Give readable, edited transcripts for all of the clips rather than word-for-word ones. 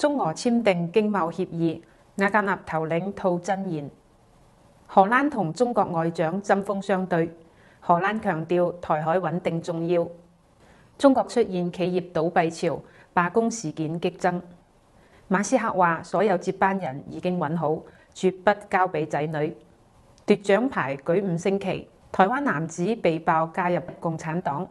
中俄簽訂經貿協議，瓦格納頭領吐真言。荷蘭同中國外長針鋒相對，荷蘭強調台海穩定重要。中國出現企業倒閉潮，罷工事件激增。馬斯克話所有接班人已經揾好，絕不交俾仔女。奪獎牌舉5星期，台灣男子被爆加入共產黨。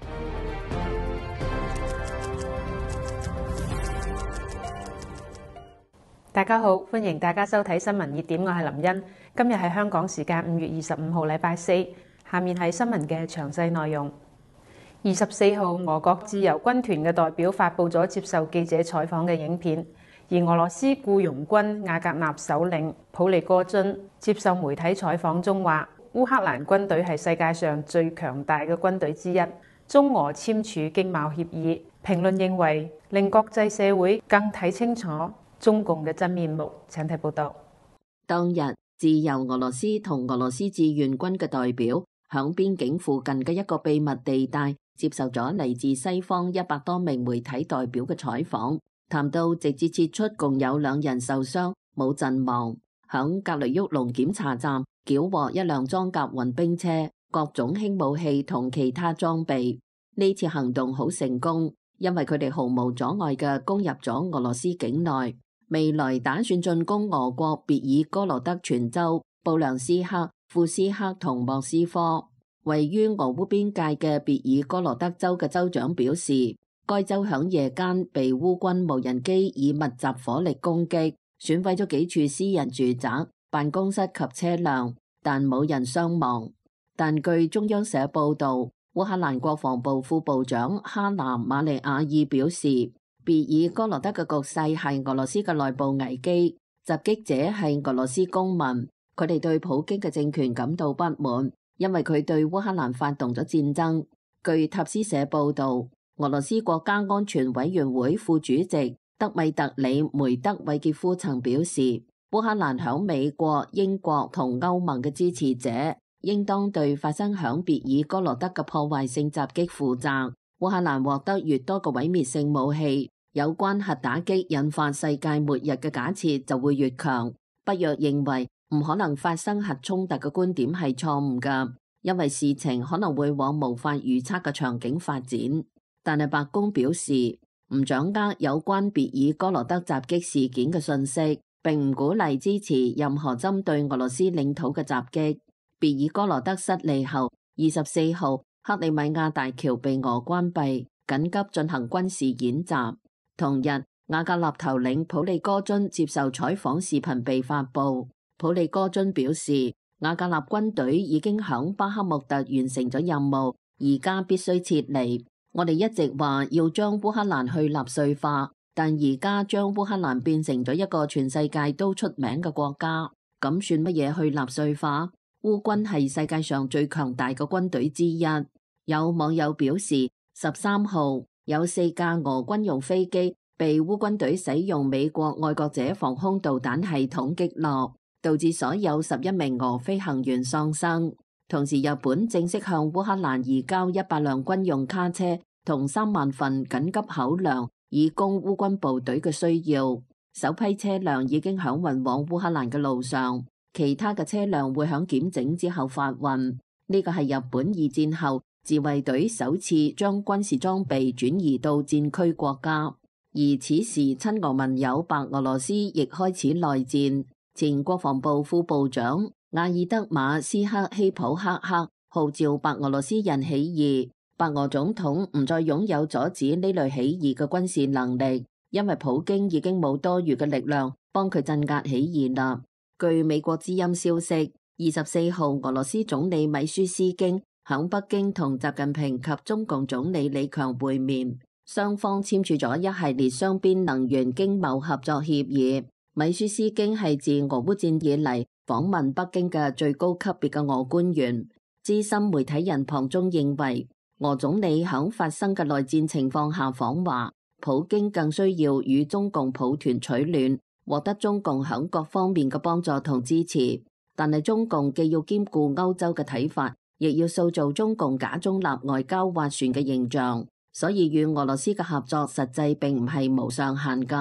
大家好，歡迎大家收睇新聞熱點，我係林茵。今日係香港時間5月25號禮拜四，下面係新聞嘅詳細內容。24號，俄國自由軍團嘅代表發布咗接受記者採訪嘅影片，而俄羅斯僱傭軍瓦格納首領普利戈津接受媒體採訪中話，烏克蘭軍隊係世界上最強大嘅軍隊之一。中俄簽署經貿協議，評論認為令國際社會更睇清楚中共嘅真面目。請睇報道。 當日，自由俄羅斯同俄羅斯志願軍嘅代表響邊境附近嘅一個秘密地帶接受咗嚟自西方100多名媒體代表嘅採訪，談到直接撤出共有2人受傷冇陣亡，響格雷沃龍檢查站繳獲1輛裝甲運兵車、各種輕武器同其他裝備。呢次行動好成功，因為佢哋毫無阻礙嘅攻入咗俄羅斯境內。未來打算進攻俄國別爾哥羅德全州、布良斯克、庫斯克同莫斯科。位於俄烏邊界嘅別爾哥羅德州嘅州長表示，該州響夜間被烏軍無人機以密集火力攻擊，損毀咗幾處私人住宅、辦公室及車輛，但冇人傷亡。但據中央社報道，烏克蘭國防部副部長哈南馬利亞爾表示，別爾哥羅德嘅局勢係俄羅斯嘅內部危機，襲擊者係俄羅斯公民，佢哋對普京嘅政權感到不滿，因為佢對烏克蘭發動咗戰爭。據塔斯社報道，俄羅斯國家安全委員會副主席德米特里梅德韋傑夫曾表示，烏克蘭響美國、英國同歐盟嘅支持者應當對發生響別爾哥羅德嘅破壞性襲擊負責。烏克蘭獲得越多嘅毀滅性武器，有關核打擊引發世界末日嘅假設就會越強。北約認為唔可能發生核衝突嘅觀點係錯誤㗎，因為事情可能會往無法預測嘅場景發展。但係白宮表示唔掌握有關別爾哥羅德襲擊事件嘅信息，並唔鼓勵支持任何針對俄羅斯領土嘅襲擊。別爾哥羅德失利後，24號克里米亞大橋被俄關閉，緊急進行軍事演習。同日，瓦格納頭領普利戈津接受採訪視頻被發布。普利戈津表示，瓦格納軍隊已經響巴克穆特完成咗任務，而家必須撤離。我哋一直話要將烏克蘭去納粹化，但而家將烏克蘭變成咗一個全世界都出名嘅國家，咁算乜嘢去納粹化？烏軍係世界上最強大嘅軍隊之一。有網友表示，13號有4架俄軍用飛機被烏軍隊使用美國愛國者防空導彈系統擊落，導致所有11名俄飛行員喪生。同時，日本正式向烏克蘭移交100輛軍用卡車同3萬份緊急口糧，以供烏軍部隊嘅需要。首批車輛已經響運往烏克蘭嘅路上。其他嘅車輛會響檢整之後發運。呢個係日本2戰後自衛隊首次將軍事裝備轉移到戰區國家，而此時親俄盟友白俄羅斯亦開始內戰。前國防部副部長阿爾德馬斯克希普克克號召白俄羅斯人起義，白俄總統唔再擁有阻止呢類起義嘅軍事能力，因為普京已經冇多餘嘅力量幫佢鎮壓起義啦。據美國之音消息，24號俄羅斯總理米舒斯京響北京同習近平及中共總理李強會面，雙方簽署咗一系列雙邊能源經貿合作協議。米舒斯京係自俄烏戰以嚟訪問北京嘅最高級別嘅俄官員。資深媒體人龐中認為，俄總理響發生嘅內戰情況下訪華，普京更需要與中共抱團取暖，獲得中共響各方面嘅幫助同支持，但係中共既要兼顧歐洲嘅睇法，亦要塑造中共假中立外交斡旋嘅形象，所以與俄羅斯嘅合作實際並唔係無上限㗎。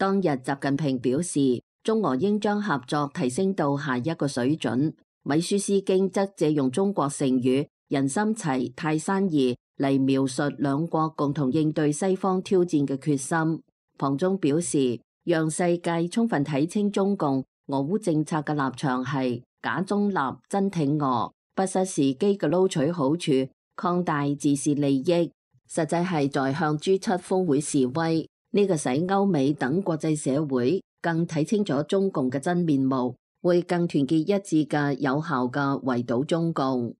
當日習近平表示，中俄應將合作提升到下一個水準。米舒斯京則借用中國成語人心齊、泰山移嚟描述兩國共同應對西方挑戰嘅決心。龐中表示，讓世界充分睇清中共俄烏政策嘅立場係假中立、真挺俄，不失時機嘅撈取好處、擴大自視利益，實際係在向 G7 峰會示威。呢個使歐美等國際社會更睇清楚中共嘅真面目，會更團結一致嘅有效嘅圍堵中共。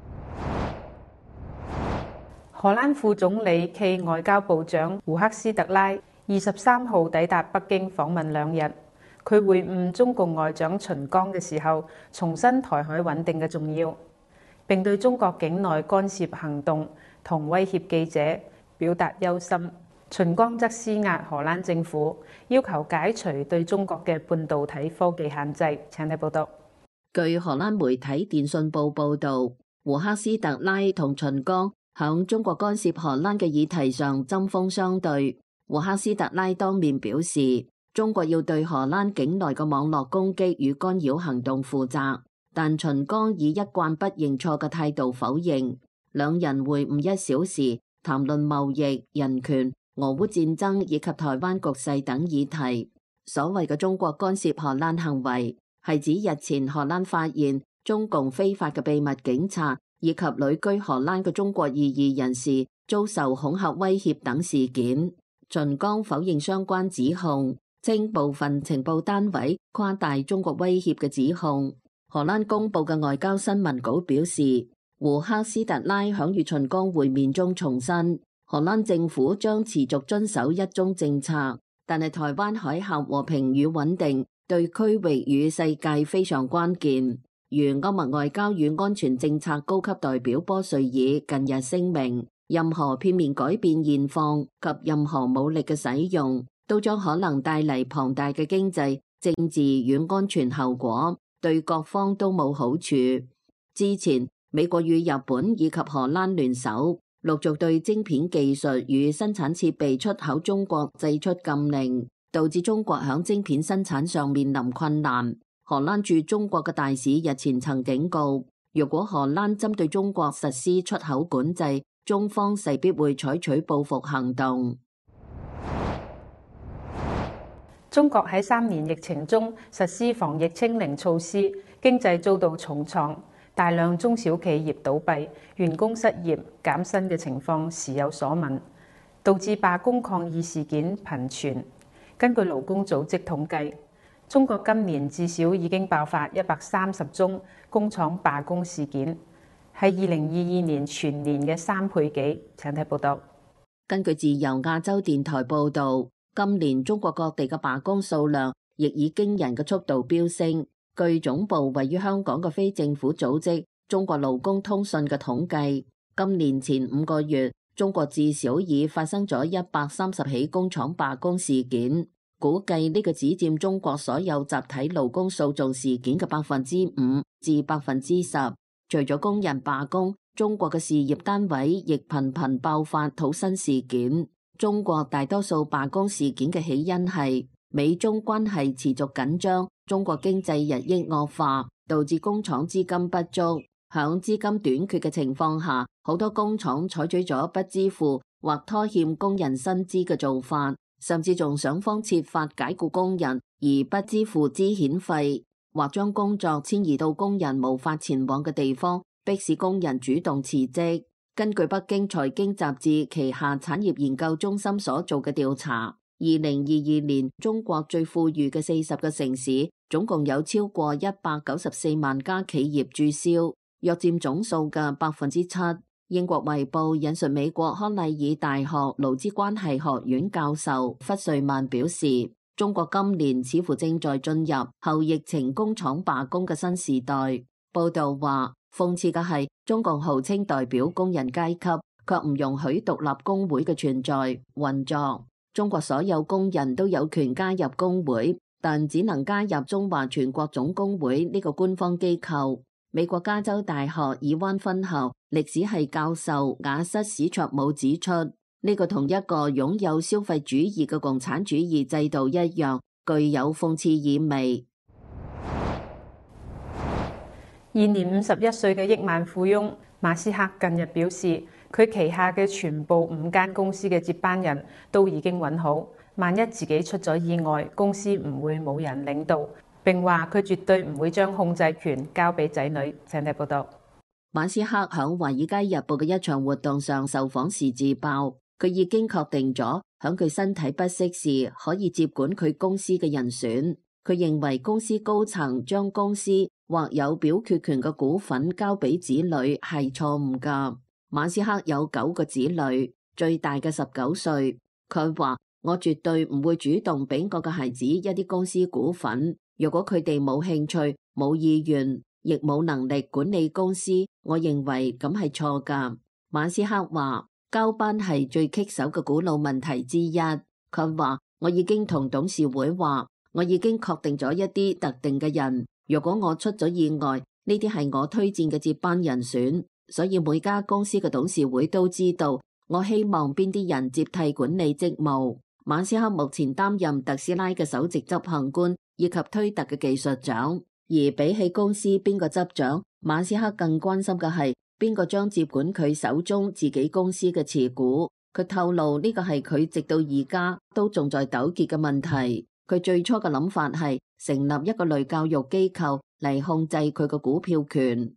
荷蘭副總理暨外交部長胡克斯特拉23號抵達北京訪問2日，佢會晤中共外長秦剛嘅時候，重申台海穩定嘅重要，並對中國境內干涉行動同威脅記者表達憂心。秦剛則施壓荷蘭政府，要求解除對中國嘅半導體科技限制。請睇報道。 據荷蘭媒體電訊報報導，胡克斯特拉同秦剛響中國干涉荷蘭嘅議題上針鋒相對。胡克斯特拉當面表示，中國要對荷蘭境內嘅網絡攻擊與干擾行動負責，但秦剛以一貫不認錯嘅態度否認。兩人會晤1小時，談論貿易、人權、俄烏戰爭以及台灣局勢等議題。所謂嘅中國干涉荷蘭行為，係指日前荷蘭發現中共非法嘅秘密警察以及旅居荷蘭嘅中國異議人士遭受恐嚇威脅等事件。秦剛否認相關指控，稱部分情報單位誇大中國威脅嘅指控。荷蘭公佈嘅外交新聞稿表示，胡克斯特拉響與秦剛會面中重申，荷蘭政府將持續遵守一中政策，但係台灣海峽和平與穩定對區域與世界非常關鍵。如歐盟外交與安全政策高級代表波瑞爾近日聲明，任何片面改變現況及任何武力嘅使用，都將可能帶嚟龐大嘅經濟、政治與安全後果，對各方都冇好處。之前，美國與日本以及荷蘭聯手，陸續對晶片技術與生產設備出口中國祭出禁令，導致中國響晶片生產上面臨困難。荷蘭駐中國嘅大使日前曾警告，如果荷蘭針對中國實施出口管制，中方勢必會採取報復行動。 中國喺3年疫情中實施防疫清零措施，經濟遭到重創，大量中小企業倒閉，員工失業、減薪嘅情況時有所聞，導致罷工抗議事件頻傳。根據勞工組織統計，中國今年至少已經爆發130宗工廠罷工事件，係2022年全年嘅3倍幾。請睇報道。 根據自由亞洲電台報導，今年中國各地嘅罷工數量亦以驚人嘅速度飆升。據總部位於香港嘅非政府組織中國勞工通訊嘅統計，今年前5個月，中國至少已發生咗130起工廠罷工事件。估計呢個只佔中國所有集體勞工訴訟事件嘅5%至10%。除咗工人罷工，中國嘅事業單位亦頻頻爆發土薪事件。中國大多數罷工事件嘅起因係美中關係持續緊張，中國經濟日益惡化，導致工廠資金不足。響資金短缺嘅情況下，好多工廠採取咗不支付或拖欠工人薪資嘅做法，甚至仲想方設法解僱工人而不支付資遣費，或將工作遷移到工人無法前往嘅地方，迫使工人主動辭職。根據北京財經雜誌旗下產業研究中心所做嘅調查，2022年中國最富裕嘅40個城市，總共有超過194萬家企業註銷，約佔總數嘅7%。英國衛報引述美國康奈爾大學勞資關係學院教授弗瑞曼表示，中國今年似乎正在進入後疫情工廠罷工嘅新時代。報道話，諷刺嘅係，中共號稱代表工人階級，卻唔容許獨立工會嘅存在運作。中國所有工人都有權加入工會，但只能加入中華全國總工會呢個官方機構。美國加州大學爾灣分校歷史系教授亞瑟史卓姆指出， 呢個同一個擁有消費主義嘅共產主義制度一樣，具有諷刺意味。 現年51歲嘅億萬富翁馬斯克近日表示，佢旗下嘅全部5間公司嘅接班人都已經揾好，萬一自己出咗意外，公司唔會冇人領導。並話佢絕對唔會將控制權交俾仔女。請睇報道。 馬斯克響《華爾街日報》嘅一場活動上受訪時自爆，佢已經確定咗響佢身體不適時可以接管佢公司嘅人選。佢認為公司高層將公司或有表決權嘅股份交俾子女係錯誤㗎。馬斯克有9個子女，最大嘅19歲。佢話：我絕對唔會主動俾我嘅孩子一啲公司股份。如果佢哋冇興趣、冇意願，亦冇能力管理公司，我認為咁係錯㗎。馬斯克話：交班係最棘手嘅古老問題之一。佢話：我已經同董事會話，我已經確定咗一啲特定嘅人。如果我出咗意外，呢啲係我推薦嘅接班人選。所以每家公司嘅董事會都知道，我希望邊啲人接替管理職務。馬斯克目前擔任特斯拉嘅首席執行官以及推特嘅技術長。而比起公司邊個執掌，馬斯克更關心嘅係邊個將接管佢手中自己公司嘅持股。佢透露呢個係佢直到而家都仲在糾結嘅問題。佢最初嘅諗法係成立一個類教育機構嚟控制佢嘅股票權。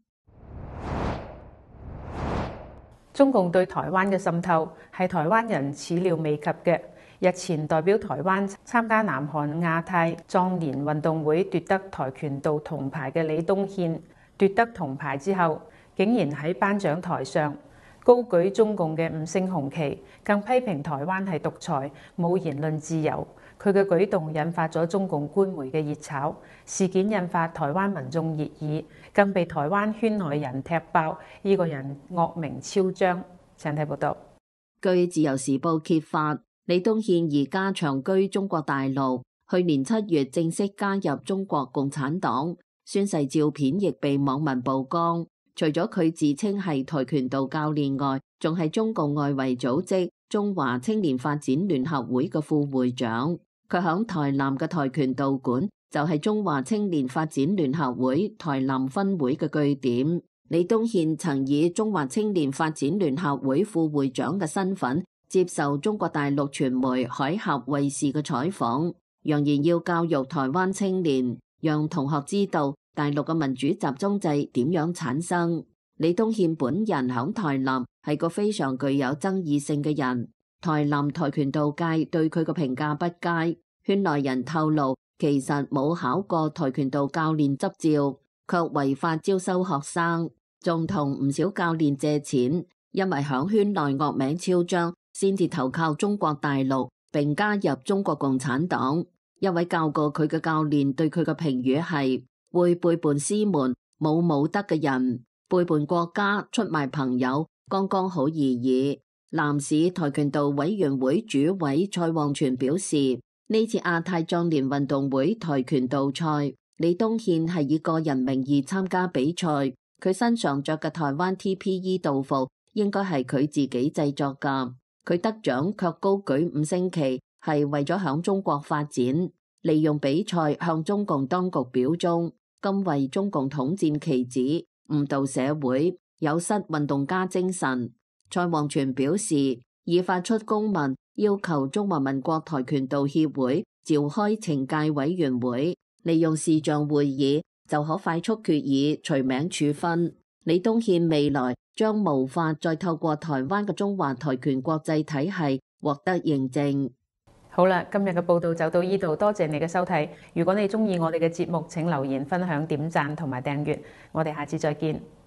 中共對台灣嘅滲透係台灣人始料未及嘅。日前代表台灣參加南韓亞太壯年運動會奪得跆拳道銅牌嘅李東憲奪得銅牌之後，竟然喺頒獎台上高舉中共嘅5星紅旗，更批評台灣係獨裁，冇言論自由。佢嘅舉動引發咗中共官媒嘅熱炒，事件引發台灣民眾熱議，更被台灣圈內人踢爆。呢個人惡名昭彰。請睇報道。 據自由時報揭發，李東憲而家長居中國大陸，去年7月正式加入中國共產黨，宣誓照片亦被網民曝光。除咗佢自稱係跆拳道教練外，仲係中共外圍組織中華青年發展聯合會嘅副會長。佢響台南嘅跆拳道館就係中華青年發展聯合會台南分會嘅據點。李東憲曾以中華青年發展聯合會副會長嘅身份接受中國大陸傳媒海峽衛視嘅採訪，揚言要教育台灣青年，讓同學知道大陸嘅民主集中制點樣產生。李東憲本人響台南係個非常具有爭議性嘅人，台南跆拳道界對佢嘅評價不佳，圈內人透露其實冇考過跆拳道教練執照，卻違法招收學生，仲同唔少教練借錢，因為響圈內惡名昭彰，先至投靠中國大陸並加入中國共產黨。一位教過佢嘅教練對佢嘅評語係：會背叛師門、冇武德嘅人，背叛國家、出賣朋友，剛剛好而已。南市跆拳道委員會主委蔡旺全表示，呢次亞太壯年運動會跆拳道賽，李東憲係以個人名義參加比賽，佢身上着嘅台灣 TPE 道服應該係佢自己製作㗎。佢得獎卻高舉5星旗，係為咗響中國發展，利用比賽向中共當局表忠，甘為中共統戰旗幟，誤導社會，有失運動家精神。蔡旺全表示，已發出公文要求中華民國跆拳道協會召開懲戒委員會，利用視像會議就可快速決議除名處分。李東憲未來將無法再透過台灣嘅中華跆拳國際體系獲得認證。 好啦，今日嘅報道就到呢度，多謝你嘅收睇。如果你鍾意我哋嘅節目，請留言、分享、點讚同埋訂閱。我哋下次再見。